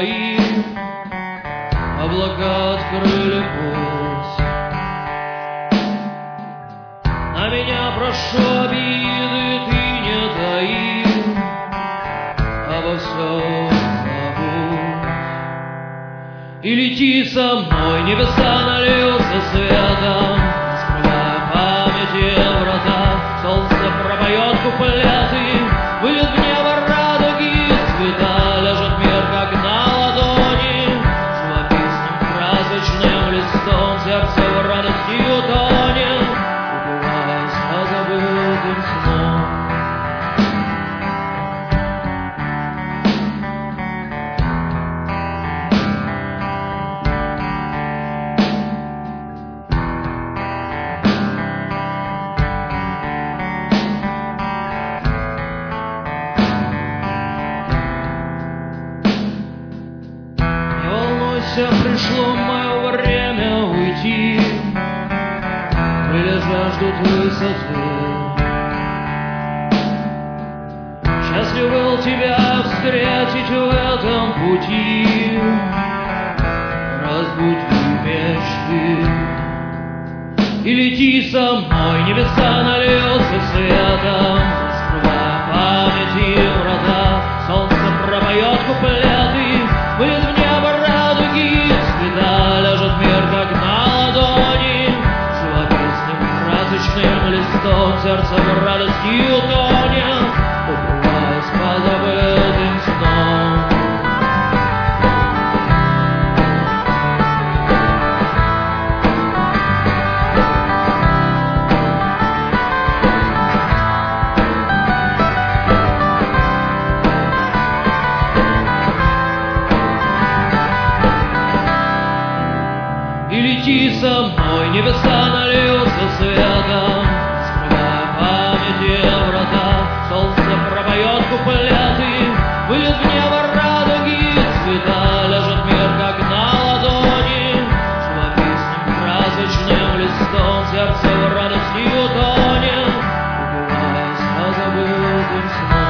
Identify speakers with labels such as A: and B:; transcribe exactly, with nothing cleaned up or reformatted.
A: твои, облака открыли путь. На меня прошу обиды, ты не таи, обо всем забудь. И лети со мной, небеса нальются светом, скрывая в памяти врата. Солнце пропоет куплеты, выйдет в небо радуги цвета. Ляжет мир, как на ладони, живописным красочным листом. Сердце в радости утонет, упиваясь позабытым сном. Пришло мое время уйти, крылья жаждут высоты. Счастлив был тебя встретить в этом пути. Разбуди мечты и лети со мной, небеса нальются светом, скрывая в памяти врата. Солнце пропоет куплеты, выйдет в небо радуги цвета. Ляжет мир, как на ладони, живописным красочным листом. Сердце в радости утонет, упиваясь позабытым сном. И лети со мной, небеса нальются светом, скрывая в памяти врата. Солнце пропоет куплеты, выйдет в небо радуги цвета. Ляжет мир, как на ладони, живописным красочным листом. Сердце в радости утонет, упиваясь позабытым сном.